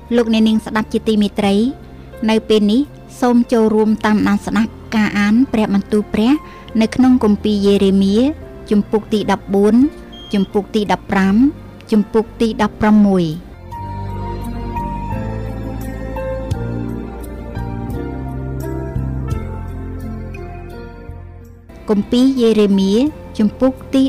លោកអ្នកនាងស្ដាប់ជាទីមេត្រីនៅពេលនេះសូមចូលរួមតាមដានស្ដាប់ការអានព្រះបន្ទូលព្រះនៅក្នុងគម្ពីរយេរេមៀជំពូកទី14ជំពូកទី15ជំពូកទី16គម្ពីរយេរេមៀជំពូកទី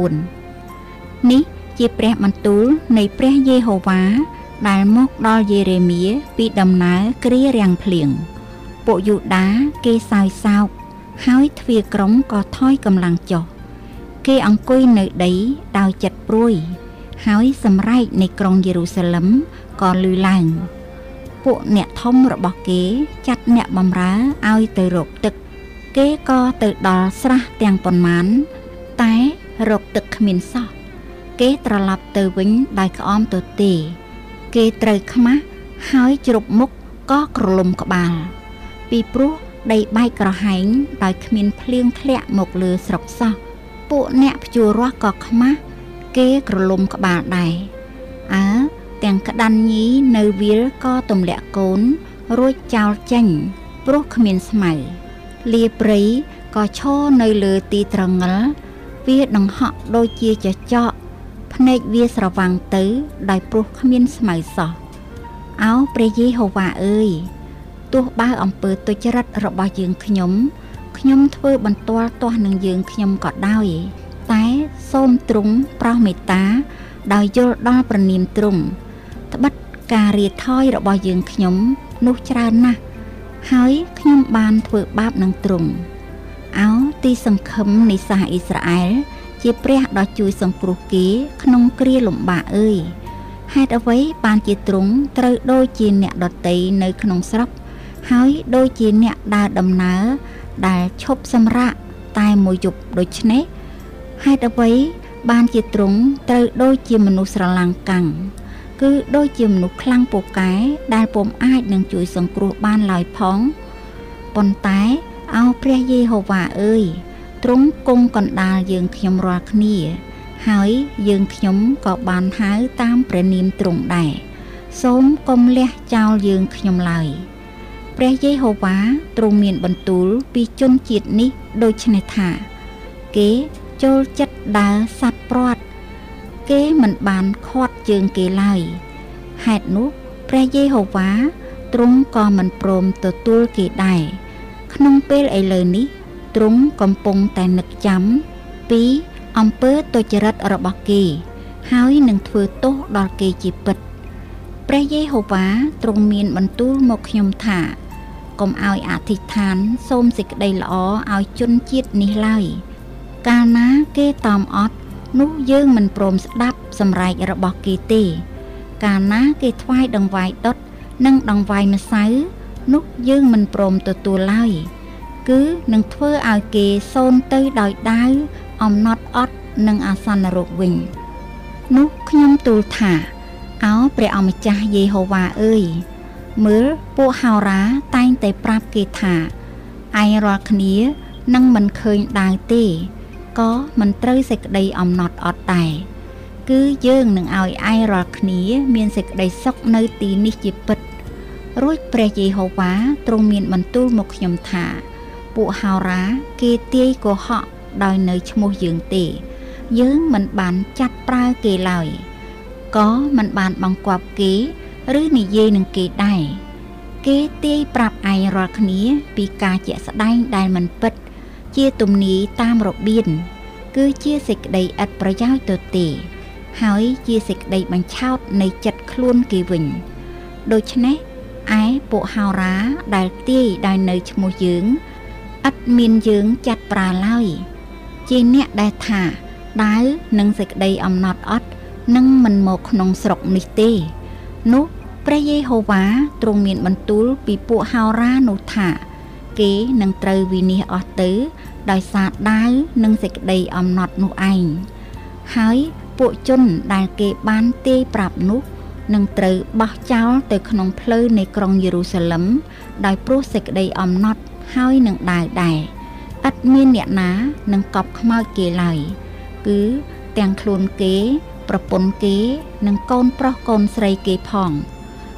14នេះជាព្រះបន្ទូលនៃព្រះយេហូវ៉ាដែលមកដល់យេរេមៀពីដំណើរគ្រារាំងភ្លៀងពួកយូដាគេសើចសោកហើយទ្វារក្រុងក៏ថយកម្លាំងចុះគេអង្គុយនៅដីដោយចិត្តព្រួយហើយសម្រែកនៃក្រុងយេរូសាឡឹមក៏លឺឡើងពួកអ្នកធំរបស់គេចាត់អ្នកបម្រើឲ្យទៅរកទឹកគេក៏ទៅដល់ស្រះទាំងប៉ុន្មានតែរកទឹកគ្មានសោះគេត្រឡប់ទៅវិញដោយក្អមទទេគេត្រូវខ្មាស់ហើយជ្រប់មុខក៏ក្រឡុំក្បាលពីព្រោះដីបែកក្រហែងដោយគ្មានភ្លៀងធ្លាក់មកលើស្រុកសោះពួកអ្នកភ្ជួររាស់ក៏ខ្មាស់គេក្រឡុំក្បាលដែរទាំងក្តាន់ញីនៅវាលក៏ទម្លាក់កូនរួចចោលចេញព្រោះគ្មានស្មៅលាព្រៃក៏ឈរនៅលើទីត្រងិលវាដង្ហក់ដូចជាចចកភ្នែកវាស្រវាំងទៅដោយព្រោះគ្មានស្មៅសោះអោព្រះយេហូវ៉ាអើយទោះបើអំពើទុច្ចរិតរបស់យើងខ្ញុំធ្វើបន្ទាល់ទាស់នឹងយើងខ្ញុំក៏ដោយតែសូមទ្រង់ប្រោសមេត្តាដោយយល់ដល់ព្រះនាមទ្រង់ត្បិតការរាថយរបស់យើងខ្ញុំនោះច្រើនណាស់ហើយខ្ញុំបានធ្វើបាបនឹងទ្រង់អោទីសង្ឃឹមនៃសាសអ៊ីស្រាអែលជាព្រះដ៏ជួយសង្គ្រោះគេក្នុងគ្រាលំបាកអើយហេតុអ្វីបានជាទ្រង់ត្រូវដូចជាអ្នកដតីនៅក្នុងស្រុកហើយដូចជាអ្នកដើរដំណើរដែលឈប់សម្រាកតែមួយយប់ដូច្នេះហេតុអ្វីបានជាទ្រង់ត្រូវដូចជាមនុស្សស្រឡាំងកាំងគឺដូចជាមនុស្សខ្លាំងពូកែដែលពុំអាចនឹងជួយសង្គ្រោះបានឡើយផងប៉ុន្តែអោព្រះយេហូវ៉ាអើយទ្រង់គង់កណ្ដាលយើងខ្ញុំរាល់គ្នាហើយយើងខ្ញុំក៏បានហៅតាមព្រះនាមទ្រង់ដែរសូមកុំលះចោលយើងខ្ញុំឡើយព្រះយេហូវ៉ាទ្រង់មានបន្ទូលពីជនជាតិនេះដូច្នេះថាគេចូលចិត្តដើរសត្វព្រាត់គេមិនបានខាត់ជើងគេឡើយហេតុនោះព្រះយេហូវ៉ាទ្រង់ក៏មិនព្រមទទួលគេដែរក្នុងពេលឥឡូវនេះទ្រង់កំពុងតែនឹកចាំពីអំពើទុច្ចរិតរបស់គេហើយនឹងធ្វើទោសដល់គេជាពិតព្រះយេហូវ៉ាទ្រង់មានបន្ទូលមកខ្ញុំថាកុំឲ្យអធិដ្ឋានសូមសេចក្តីល្អឲ្យជនជាតិនេះឡើយកាលណាគេតមអត់នោះយើងមិនព្រមស្ដាប់សម្រែករបស់គេទេកាលណាគេថ្វាយដង្វាយដុតនិងដង្វាយម្សៅនោះយើងមិនព្រមទទួលឡើយគឺនឹងធ្វើឲ្យគេសូន្យទៅដោយដាវអំណត់អត់និងអាសន្នរោគវិញនោះខ្ញុំទូលថាអោព្រះអម្ចាស់យេហូវ៉ាអើយមើលពួកហោរាតែងតែប្រាប់គេថាឯងរាល់គ្នានឹងមិនឃើញដាវទេក៏មិនត្រូវសេចក្តីអំណត់អត់ដែរគឺយើងនឹងឲ្យឯងរាល់គ្នាមានសេចក្តីសុខនៅទីនេះជាពិតរួចព្រះយេហូវ៉ាទ្រង់មានបន្ទូលមកខ្ញុំថាពួកហោរាគេទាយកុហកដោយនៅឈ្មោះយើងទេយើងមិនបានចាត់ប្រើគេឡើយក៏មិនបានបង្គាប់គេឬនិយាយនឹងគេដែរគេទាយប្រាប់ឯងរាល់គ្នាពីការជាក់ស្ដែងដែលមិនពិតជាទំនាយតាមរបៀនគឺជាសេចក្តីឥតប្រយោជន៍ទៅទេហើយជាសេចក្តីបញ្ឆោតនៃចិត្តខ្លួនគេវិញដូច្នេះឯពួកហោរាដែលទាយដោយនៅឈ្មោះយើងឥតមានយើងចាត់ប្រើឡើយជាអ្នកដែលថាដាវនិងសេចក្តីអំណត់អត់នឹងមិនមកក្នុងស្រុកនេះទេនោះព្រះយេហូវ៉ាទ្រង់មានបន្ទូលពីពួកហោរានោះថាគេនឹងត្រូវវិនាសអស់ទៅដោយសារដាវនិងសេចក្តីអំណត់នោះឯងហើយពួកជនដែលគេបានទាយប្រាប់នោះនឹងត្រូវបោះចោលទៅក្នុងផ្លូវនៃក្រុងយេរូសាឡឹមដោយព្រោះសេចក្តីអំណត់ហើយនឹងដាវដែរឥតមានអ្នកណានឹងកប់ខ្មោចគេឡើយគឺទាំងខ្លួនគេប្រពន្ធគេនិងកូនប្រុសកូនស្រីគេផង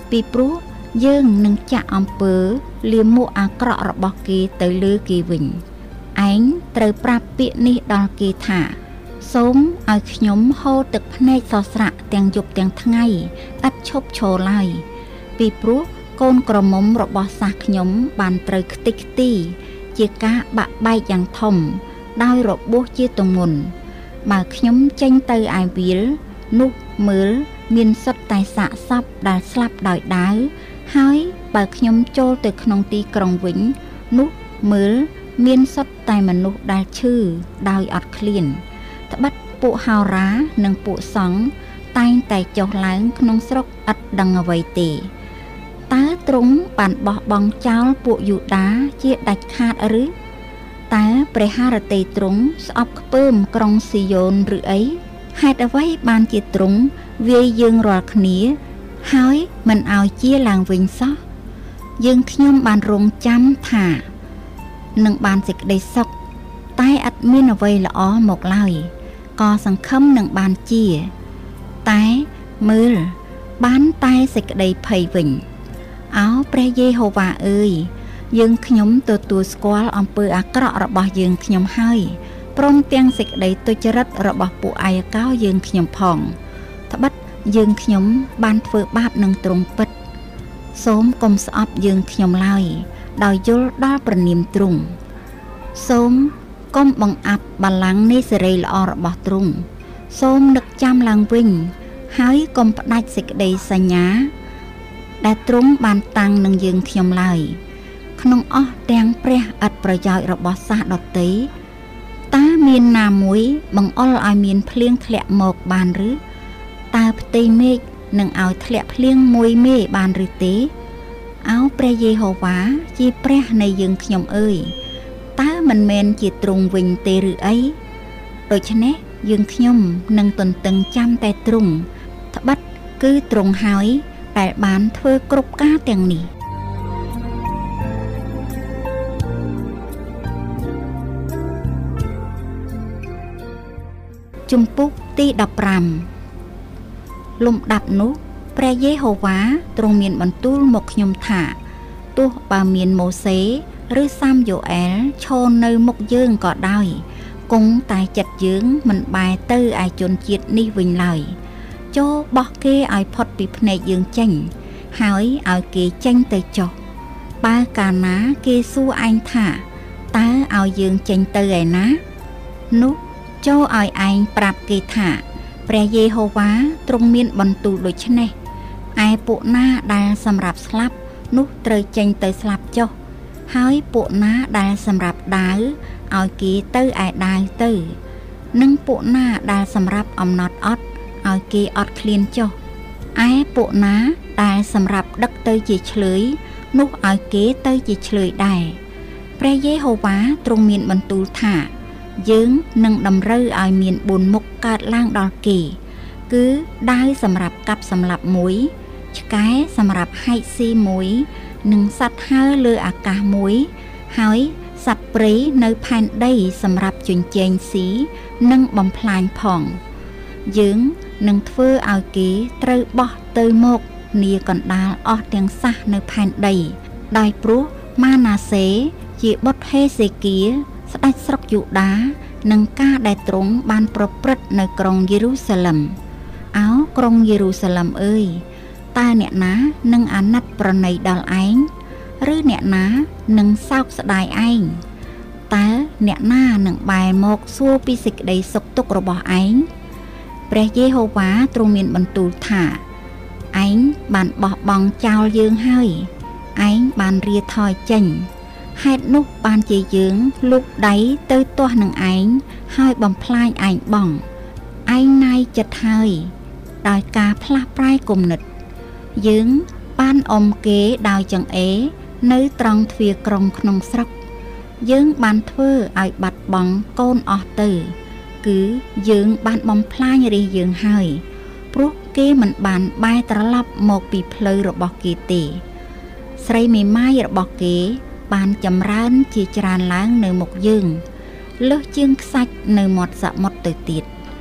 ពីព្រោះយើងនឹងចាក់អំពើលាមកអាក្រក់របស់គេទៅលើគេវិញឯងត្រូវប្រាប់ពាក្យនេះដល់គេថាសូមឲ្យខ្ញុំហូរទឹកភ្នែកសស្រាក់ទាំងយប់ទាំងថ្ងៃឥតឈប់ឈរឡើយពីព្រោះកូនក្រមុំរបស់សាសខ្ញុំបានត្រូវខ្ទេចខ្ទីជាការបាក់បែកយ៉ាងធំដោយរបួសជាទម្ងន់បើខ្ញុំចេញទៅឯវាលនោះមើលមានសុទ្ធតែសាកសពដែលស្លាប់ដោយដាវហើយបើខ្ញុំចូលទៅក្នុងទីក្រុងវិញនោះមើលមានសុទ្ធតែមនុស្សដែលឈឺដោយអត់ឃ្លានត្បិតពួកហោរានិងពួកសង្ឃតែងតែចុះឡើងក្នុងស្រុកឥតដឹងអ្វីទេតើទ្រង់បានបោះបង់ចោលពួកយូដាជាដាច់ខាតឬតើព្រះハរតីទ្រង់ស្អប់ខ្ពើមក្រុងស៊ីយ៉ូនឬអីហេតុអ្វីបានជាទ្រង់វាយយើងរាល់គ្នាហើយមិនឲ្យជាឡើងវិញសោះយើងខ្ញុំបានរងចាំថានឹងបានសេចក្តីសុខតែឥតមានអ្វីល្អមកឡើយក៏សង្ឃឹមនឹងបានជាតែមើលបានតែសេចក្តីភ័យវិញអោព្រះយេហូវ៉ាអើយយើងខ្ញុំទទួលស្គាល់អំពើអាក្រក់របស់យើងខ្ញុំហើយព្រមទាំងសេចក្តីទុច្ចរិតរបស់ពួកអាយកោយើងខ្ញុំផងត្បិតយើងខ្ញុំបានធ្វើបាបនឹងទ្រង់ពិតសូមកុំស្អប់យើងខ្ញុំឡើយដោយយល់ដល់ព្រះនាមទ្រង់សូមកុំបង្អាប់បល្ល័ង្កនៃសេរីល្អរបស់ទ្រង់សូមនឹកចាំឡើងវិញហើយកុំផ្ដាច់សេចក្តីសញ្ញាដែលទ្រង់បានតាំងនឹងយើងខ្ញុំឡើយក្នុងអស់ទាំងព្រះឥតប្រយោជន៍របស់សាសដតីតើមានណាមួយបង្អុលឲ្យមានភ្លៀងធ្លាក់មកបានឬតើផ្ទៃមេឃនឹងឲ្យធ្លាក់ភ្លៀងមួយមេបានឬទេអោព្រះយេហូវ៉ាជាព្រះនៃយើងខ្ញុំអើយតើមិនមែនជាទ្រង់វិញទេឬអីដូច្នេះយើងខ្ញុំនឹងទន្ទឹងចាំតែទ្រង់ត្បិតគឺទ្រង់ហើយដែលបានធ្វើគ្រប់ការទាំងនេះជំពូកទី15លំដាប់នោះព្រះយេហូវ៉ាទ្រង់មានបន្ទូលមកខ្ញុំថាទោះបើមានម៉ូសេឬសាមយ៉ូអែលឈរនៅមុខយើងក៏ដោយគង់តែចិត្តយើងមិនបែរទៅឯជនជាតិនេះវិញឡើយចូលបោះគេឲ្យផុតពីភ្នែកយើងចេញហើយឲ្យគេចេញទៅចុះបើកាលណាគេសួរឯងថាតើឲ្យយើងចេញទៅឯណានោះចូលឲ្យឯងប្រាប់គេថាព្រះយេហូវ៉ាទ្រង់មានបន្ទូលដូចនេះឯពួកណាដែលសម្រាប់ស្លាប់នោះត្រូវចេញទៅស្លាប់ចុះហើយពួកណាដែលសម្រាប់ដាវឲ្យគេទៅឯដាវទៅនិងពួកណាដែលសម្រាប់អំណត់អត់ឲ្យគេអត់ឃ្លានចុះឯពួកណាដែលសម្រាប់ដឹកទៅជាឆ្លើយនោះឲ្យគេទៅជាឆ្លើយដែរព្រះយេហូវ៉ាទ្រង់មានបន្ទូលថាយើងនឹងតម្រូវឲ្យមាន4មុខកើតឡើងដល់គេគឺដាវសម្រាប់កាប់សម្លាប់មួយឆ្កែសម្រាប់ហែកស៊ីមួយនិងសត្វហើរលើអាកាសមួយហើយសត្វព្រៃនៅផែនដីសម្រាប់ជញ្ជែងស៊ីនិងបំផ្លាញផងយើងនឹងធ្វើឲ្យគេត្រូវបោះទៅមកនីកណ្ដាលអស់ទាំងសះនៅផែនដីដោយព្រោះម៉ាណាសេជាបុត្រហេសេគៀស្ដេចស្រុកយូដានឹងការដែលទ្រង់បានប្រព្រឹត្តនៅក្រុងយេរូសាឡឹមអោក្រុងយេរូសាឡឹមអើយតើអ្នកណានឹងអាណិតប្រណីដល់ឯងឬអ្នកណានឹងសោកស្ដាយឯងតើអ្នកណានឹងបែរមកសួរពីសេចក្តីសុខទុក្ខរបស់ឯងព្រះយេហូវ៉ាទ្រង់មានបន្ទូលថាឯងបានបោះបង់ចោលយើងហើយឯងបានរាថយចេញហេតុនោះបានជាយើងលូកដៃទៅទាស់នឹងឯងហើយបំផ្លាញឯងបងឯងណាយចិត្តហើយដោយការផ្លាស់ប្រែគំនិតយើងបានអមគេដោយចង្អេរនៅត្រង់ទ្វារក្រុងក្នុងស្រុកយើងបានធ្វើឲ្យបាត់បង់កូនអស់ទៅគឺយើងបានបំផ្លាញរាជយើងហើយព្រោះគេមិនបានបែរត្រឡប់មកពីផ្លូវរបស់គេទេស្រីមេម៉ាយរបស់គេបានចម្រើនជាច្រើនឡើងនៅមុខយើងលើសជាងខ្សាច់នៅមាត់សមុទ្រទៅទៀត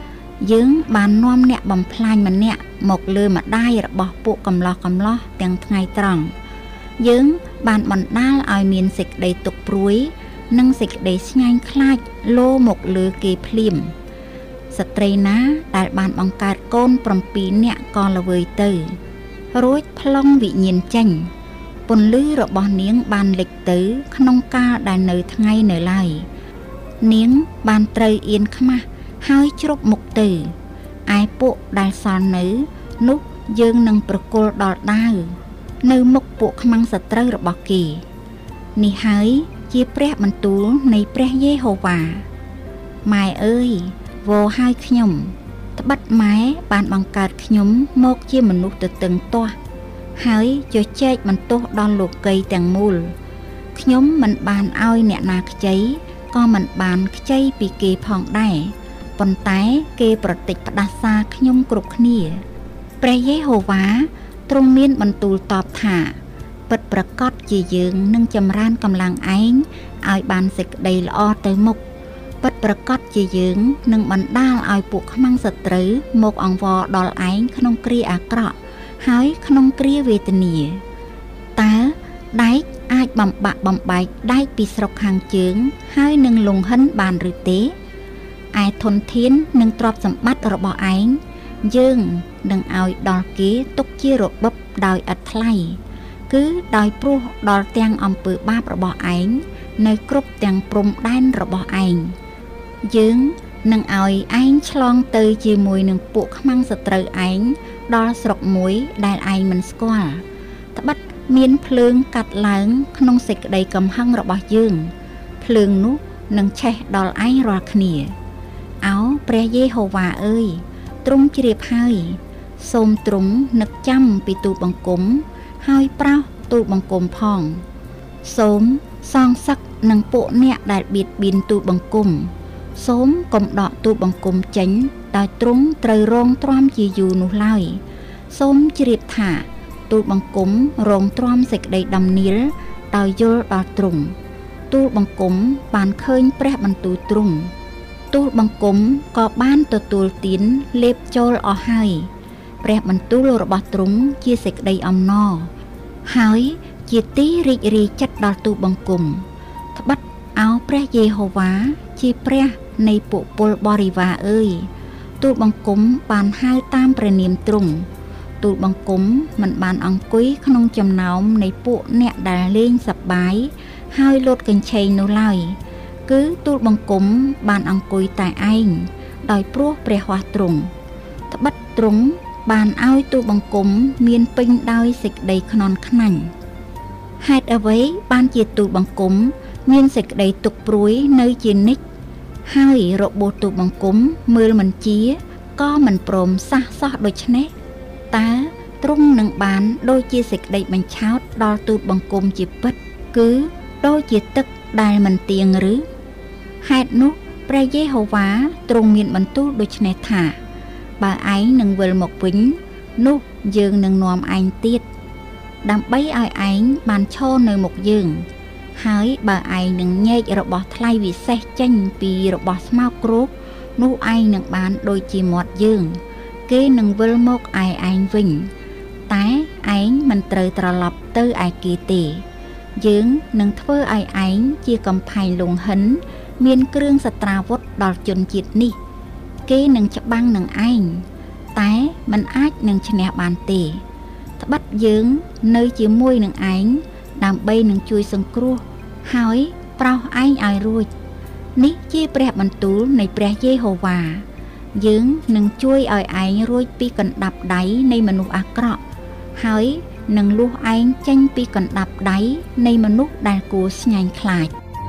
យើងបាននាំអ្នកបំផ្លាញម្នាក់មកលើម្ដាយរបស់ពួកកំឡោះទាំងថ្ងៃត្រង់យើងបានបណ្ដាលឲ្យមានសេចក្តីទុក្ខព្រួយនិងសេចក្តីស្ញាញ់ខ្លាចលោមកលើគេភ្លាមស្ត្រីណាដែលបានបង្កើតកូន7នាក់ក៏ល្វើយទៅរួចប្លង់វិញ្ញាណចេញពន្លឺរបស់នាងបានលេចទៅក្នុងកាលដែលនៅថ្ងៃនៅឡើយនាងបានត្រូវអៀនខ្មាស់ហើយជ្រប់មុខទៅឯពួកដែលសល់នៅនោះយើងនឹងប្រគល់ដល់ដាវនៅមុខពួកខ្មាំងសត្រូវរបស់គេនេះហើយជាព្រះបន្ទូលនៃព្រះយេហូវ៉ាម៉ែអើយវោហើយខ្ញុំត្បិតម៉ែបានបង្កើតខ្ញុំមកជាមនុស្សទទឹងទាស់ហើយជជែកបន្ទោសដល់លោកីទាំងមូលខ្ញុំមិនបានឲ្យអ្នកណាខ្ចីក៏មិនបានខ្ចីពីគេផងដែរប៉ុន្តែគេប្រតិចផ្ដាសាខ្ញុំគ្រប់គ្នាព្រះយេហូវ៉ាទ្រង់មានបន្ទូលតបថាពិតប្រាកដជាយើងនឹងចម្រើនកម្លាំងឯងឲ្យបានសេចក្តីល្អទៅមុខពិតប្រាកដជាយើងនឹងបណ្ដាលឲ្យពួកខ្មាំងសត្រូវមកអង្វរដល់ឯងក្នុងគ្រាអាក្រក់ហើយក្នុងគ្រាវេទនាតើដែកអាចបំបាក់បំបែកដែកពីស្រុកខាងជើងហើយនឹងលង្ហិនបានឬទេឯធនធាននិងទ្រព្យសម្បត្តិរបស់ឯងយើងនឹងឲ្យដល់គេទុកជារបបដោយឥតថ្លៃគឺដោយព្រោះដល់ទាំងអំពើបាបរបស់ឯងនៅគ្រប់ទាំងព្រំដែនរបស់ឯងយើងនឹងឲ្យឯងឆ្លងទៅជាមួយនឹងពួកខ្មាំងសត្រូវឯងដល់ស្រុកមួយដែលឯងមិនស្គាល់ត្បិតមានភ្លើងកាត់ឡើងក្នុងសេចក្តីកំហឹងរបស់យើងភ្លើងនោះនឹងឆេះដល់ឯងរាល់គ្នាឱព្រះយេហូវ៉ាអើយទ្រង់ជ្រាបហើយសូមទ្រង់នឹកចាំពីទូលបង្គំហើយប្រោសទូលបង្គំផងសូមសងសឹកនឹងពួកអ្នកដែលបៀតបៀនទូលបង្គំសូមកុំដកទូលបង្គំចេញដោយទ្រង់ត្រូវរងទ្រាំជាយូរនោះឡើយសូមជ្រាបថាទូលបង្គំរងទ្រាំសេចក្តីដំណៀលដោយយល់ដល់ទ្រង់ទូលបង្គំបានឃើញព្រះបន្ទូលទ្រង់ទូលបង្គំក៏បានទទួលទានលេបចូលអស់ហើយព្រះបន្ទូលរបស់ទ្រង់ជាសេចក្តីអំណរហើយជាទីរីករាយចិត្តដល់ទូលបង្គំត្បិតឱព្រះយេហូវ៉ាជាព្រះនៃពួកពលបរិវារអើយទូលបង្គំបានហៅតាមព្រះនាមទ្រង់ទូលបង្គំមិនបានអង្គុយក្នុងចំណោមនៃពួកអ្នកដែលលេងសប្បាយហើយលោតកញ្ឆេងនោះឡើយគឺទូលបង្គំបានអង្គុយតែឯងដោយព្រោះព្រះហស្ថទ្រង់ត្បិតទ្រង់បានឲ្យទូលបង្គំមានពេញដោយសេចក្តីខ្នន់ខ្នាញ់ហេតុអ្វីបានជាទូលបង្គំមានសេចក្តីទុក្ខព្រួយនៅជានិច្ចហើយរបួសទូលបង្គំមើលមិនជាក៏មិនព្រមសះសោះដូច្នេះតើទ្រង់នឹងបានដូចជាសេចក្តីបញ្ឆោតដល់ទូលបង្គំជាពិតគឺដូចជាទឹកដែលមិនទៀងឬហេតុនោះព្រះយេហូវ៉ាទ្រង់មានបន្ទូលដូច្នេះថាបើឯងនឹងវិលមកវិញនោះយើងនឹងនាំឯងទៀតដើម្បីឲ្យឯងបានឈរនៅមុខយើងហើយបើឯងនឹងញែករបស់ថ្លៃវិសេសចេញពីរបស់ស្មោកគ្រោកនោះឯងនឹងបានដូចជាមាត់យើងគេនឹងវិលមកឯឯងវិញតែឯងមិនត្រូវត្រឡប់ទៅឯគេទេយើងនឹងធ្វើឲ្យឯងជាកំផែងលង្ហិនមានគ្រឿងសត្រាវុធដល់ជនជាតិនេះគេនឹងច្បាំងនឹងឯងតែមិនអាចនឹងឈ្នះបានទេត្បិតយើងនៅជាមួយនឹងឯងដើម្បីនឹងជួយសង្គ្រោះហើយប្រោសឯងឲ្យរួចនេះជាព្រះបន្ទូលនៃព្រះយេហូវ៉ាយើងនឹងជួយឲ្យឯងរួចពីកណ្ដាប់ដៃនៃមនុស្សអាក្រក់ហើយនឹងលុះឯងចេញពីកណ្ដាប់ដៃនៃមនុស្សដែលគួរស្ញាញ់ខ្លាច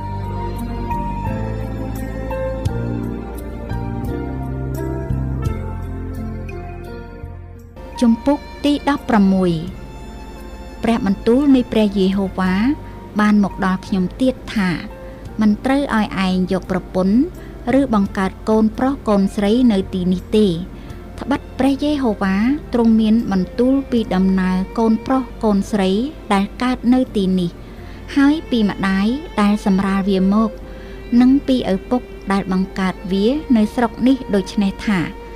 ជំពូកទី16ព្រះបន្ទូលនៃព្រះយេហូវ៉ាបានមកដល់ខ្ញុំទៀតថាមិនត្រូវឲ្យឯងយកប្រពន្ធឬបង្កើតកូនប្រុសកូនស្រីនៅទីនេះទេត្បិតព្រះយេហូវ៉ាទ្រង់មានបន្ទូលពីដំណើរកូនប្រុសកូនស្រីដែលកើតនៅទីនេះហើយពីម្ដាយដែលសម្រាលវាមកនិងពីឪពុកដែលបង្កើតវានៅស្រុកនេះដូច្នេះថា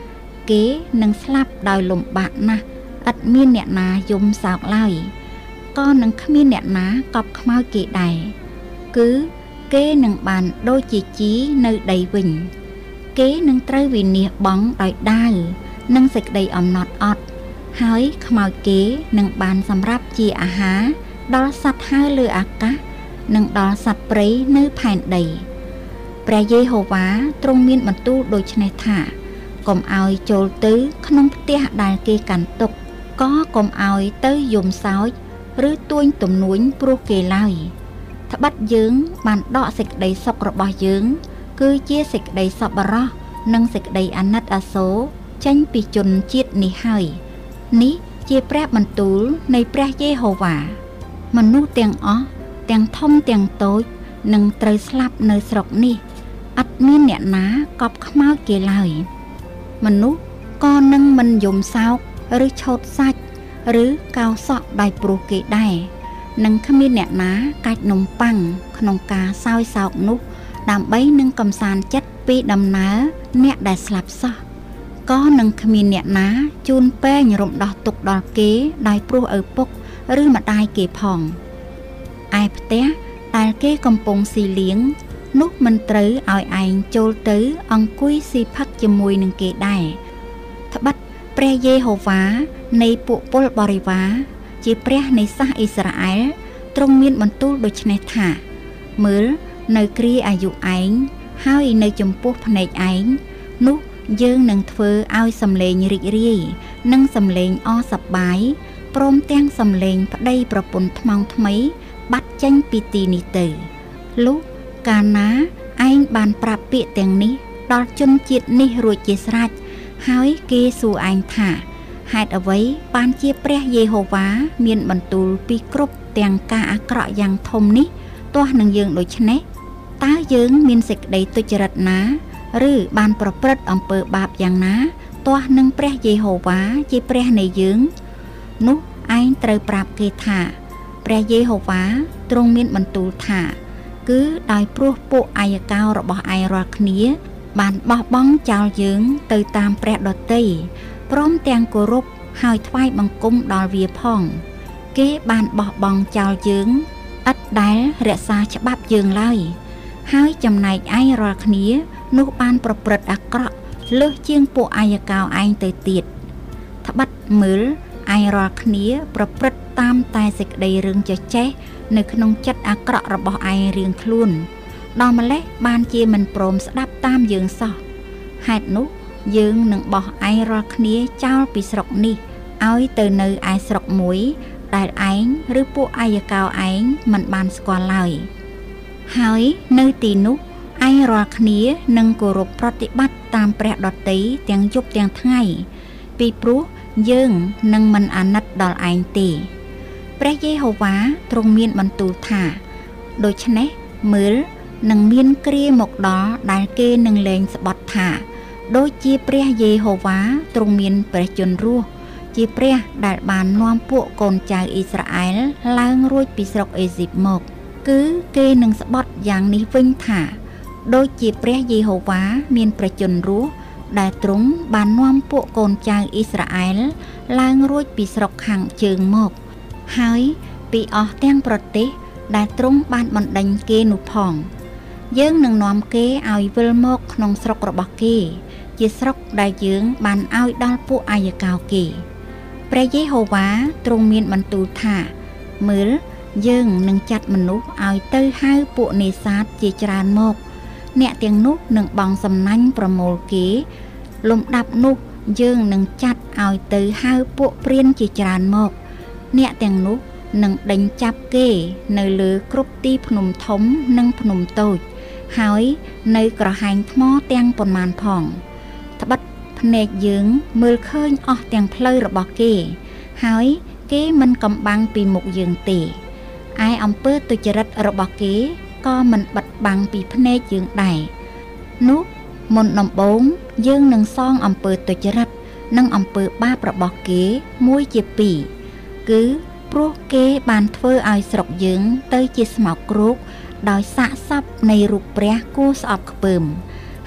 គេនឹងស្លាប់ដោយលំបាកណាស់ឥតមានអ្នកណាយំសោកឡើយក៏នឹងគ្មានអ្នកណាកប់ខ្មោចគេដែរគឺគេនឹងបានដូចជាជីនៅដីវិញគេនឹងត្រូវវិនាសបង់ដោយដាវនិងសេចក្តីអំណត់អត់ហើយខ្មោចគេនឹងបានសម្រាប់ជាអាហារដល់សត្វហើរលើអាកាសនិងដល់សត្វព្រៃនៅផែនដីព្រះយេហូវ៉ាទ្រង់មានបន្ទូលដូចនេះថាកុំឲ្យចូលទៅក្នុងផ្ទះដែលគេកាន់ទុកក៏កុំឲ្យទៅយំសោចឬទួញទំនួញព្រោះគេឡើយត្បិតយើងបានដកសេចក្តីសុខរបស់យើងគឺជាសេចក្តីសប្បុរសនិងសេចក្តីអាណិតអាសូរចេញពីជនជាតិនេះហើយនេះជាព្រះបន្ទូលនៃព្រះយេហូវ៉ាមនុស្សទាំងអស់ទាំងធំទាំងតូចនឹងត្រូវស្លាប់នៅស្រុកនេះឥតមានអ្នកណាកប់ខ្មោចគេឡើយមនុស្សក៏នឹងមិនយំសោកឬឆោតសាច់ឬកោសសក់ដោយព្រោះគេដែរនឹងគ្មានអ្នកណាកាច់នំប៉័ងក្នុងការសោយសោកនោះដើម្បីនឹងកំសាន្តចិត្តពីដំណើរអ្នកដែលស្លាប់សោះក៏នឹងគ្មានអ្នកណាជូនពែងរំដោះទុកដល់គេដោយព្រោះឪពុកឬម្ដាយគេផងឯផ្ទះដែលគេកំពុងស៊ីលៀងនោះមិនត្រូវឲ្យឯងចូលទៅអង្គុយស៊ីផឹកជាមួយនឹងគេដែរត្បិតព្រះយេហូវ៉ានៃពួកពលបរិវារជាព្រះនៃសាសអ៊ីស្រាអែលទ្រង់មានបន្ទូលដូចនេះថាមើលនៅគ្រាអាយុឯងហើយនៅចំពោះភ្នែកឯងនោះយើងនឹងធ្វើឲ្យសំឡេងរីករាយនិងសំឡេងអសប្បាយព្រមទាំងសំឡេងប្តីប្រពន្ធថ្មងថ្មីបាត់ចេញពីទីនេះទៅលុះកាលណាឯងបានប្រាប់ពាក្យទាំងនេះដល់ជនជាតិនេះរួចជាស្រេចហើយគេសួរឯងថាហេតុអ្វីបានជាព្រះយេហូវ៉ាមានបន្ទូលពីគ្រប់ទាំងការអាក្រក់យ៉ាងធំនេះទាស់នឹងយើងដូច្នេះតើយើងមានសេចក្តីទុច្ចរិតណាឬបានប្រព្រឹត្តអំពើបាបយ៉ាងណាទាស់នឹងព្រះយេហូវ៉ាជាព្រះនៃយើងនោះឯងត្រូវប្រាប់គេថាព្រះយេហូវ៉ាទ្រង់មានបន្ទូលថាគឺដោយព្រោះពួកអាយកោរបស់ឯងរាល់គ្នាបានបោះបង់ចោលយើងទៅតាមព្រះដទៃព្រមទាំងគោរពហើយថ្វាយបង្គំដល់វាផងគេបានបោះបង់ចោលយើងឥតដែលរក្សាច្បាប់យើងឡើយហើយចំណែកឯងរាល់គ្នានោះបានប្រព្រឹត្តអាក្រក់លើសជាងពួកអាយកោឯងទៅទៀតត្បិតមើលឯងរាល់គ្នាប្រព្រឹត្តតាមតែសេចក្តីរឿងចេះចេះនៅក្នុងចិត្តអាក្រក់របស់ឯងរៀងខ្លួនដល់ម្លេះបានជាមិនព្រមស្ដាប់តាមយើងសោះហេតុនោះយើងនឹងបោះឯងរាល់គ្នាចោលពីស្រុកនេះឲ្យទៅនៅឯស្រុកមួយដែលឯងឬពួកអាយកោឯងមិនបានស្គាល់ឡើយហើយនៅទីនោះឯងរាល់គ្នានឹងគោរពប្រតិបត្តិតាមព្រះដទៃទាំងយប់ទាំងថ្ងៃពីព្រោះយើងនឹងមិនអាណិតដល់ឯងទេព្រះយេហូវ៉ាទ្រង់មានបន្ទូលថាដូច្នេះមើលនឹងមានគ្រាមកដល់ដែលគេនឹងលែងស្បត់ថាដូចជាព្រះយេហូវ៉ាទ្រង់មានព្រះជន្មរស់ជាព្រះដែលបាននាំពួកកូនចៅអ៊ីស្រាអែលឡើងរួចពីស្រុកអេស៊ីបមកគឺគេនឹងស្បត់យ៉ាងនេះវិញថាដូចជាព្រះយេហូវ៉ាមានព្រះជន្មរស់ដែលទ្រង់បាននាំពួកកូនចៅអ៊ីស្រាអែលឡើងរួចពីស្រុកខាងជើងមកហើយពីអស់ទាំងប្រទេសដែលទ្រង់បានបណ្ដេញគេនោះផងយើងនឹងនាំគេឲ្យវិលមកក្នុងស្រុករបស់គេជាស្រុកដែលយើងបានឲ្យដល់ពួកអាយកោគេព្រះយេហូវ៉ាទ្រង់មានបន្ទូលថាមើលយើងនឹងចាត់មនុស្សឲ្យទៅហៅពួកនេសាទជាច្រើនមកអ្នកទាំងនោះនឹងបង់សំណាញ់ប្រមូលគេលំដាប់នោះយើងនឹងចាត់ឲ្យទៅហៅពួកព្រានជាច្រើនមកអ្នកទាំងនោះនឹងដេញចាប់គេនៅលើគ្រប់ទីភ្នំធំនិងភ្នំតូចហើយនៅក្រហែងថ្មទាំងប៉ុន្មានផងត្បិតភ្នែកយើងមើលឃើញអស់ទាំងផ្លូវរបស់គេហើយគេមិនកំបាំងពីមុខយើងទេឯអំពើទុច្ចរិតរបស់គេក៏មិនបិទបាំងពីភ្នែកយើងដែរនោះមុនដំបូងយើងនឹងសងអំពើទុច្ចរិតនិងអំពើបាបរបស់គេមួយជាពីរគឺព្រោះគេបានធ្វើឲ្យស្រុកយើងទៅជាស្មោកគ្រោកដោយសាកសពនៃរូបព្រះគួរស្អប់ខ្ពើម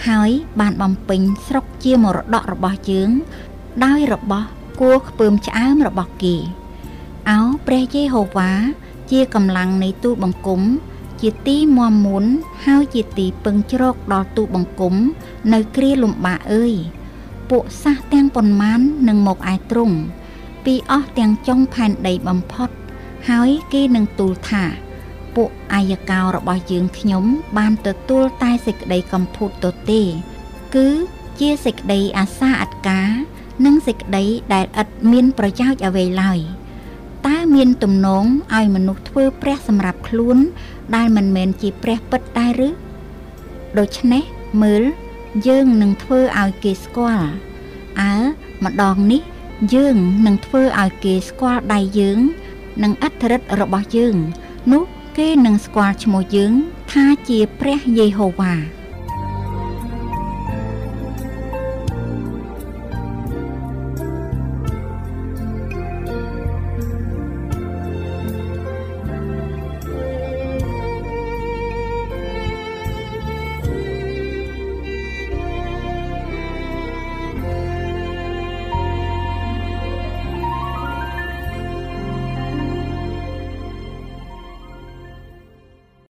ហើយបានបំពេញស្រុកជាមរតករបស់យើងដោយរបស់គួរខ្ពើមឆ្អើមរបស់គេអោព្រះយេហូវ៉ាជាកម្លាំងនៃទូលបង្គំជាទីមាំមួនហើយជាទីពឹងជ្រកដល់ទូលបង្គំនៅគ្រាលំបាកអើយពួកសះទាំងប៉ុន្មាននឹងមកឯទ្រង់ពីអស់ទាំងចុងផែនដីបំផុតហើយគេនឹងទូលថាពួកអាយកោរបស់យើងខ្ញុំបានទទួលតែសេចក្តីកំពូតទទេគឺជាសេចក្តីអាសាអត់ការនិងសេចក្តីដែលឥតមានប្រយោជន៍អ្វីឡើយតើមានទំនងឲ្យមនុស្សធ្វើព្រះសម្រាប់ខ្លួនដែលមិនមែនជាព្រះពិតដែរឬដូច្នេះមើលយើងនឹងធ្វើឲ្យគេស្គាល់ម្ដងនេះយើងនឹងធ្វើឲ្យគេស្គាល់ដៃយើងនិងឥទ្ធិឫទ្ធិរបស់យើងនោះគេនឹងស្គាល់ឈ្មោះយើងថាជាព្រះយេហូវ៉ា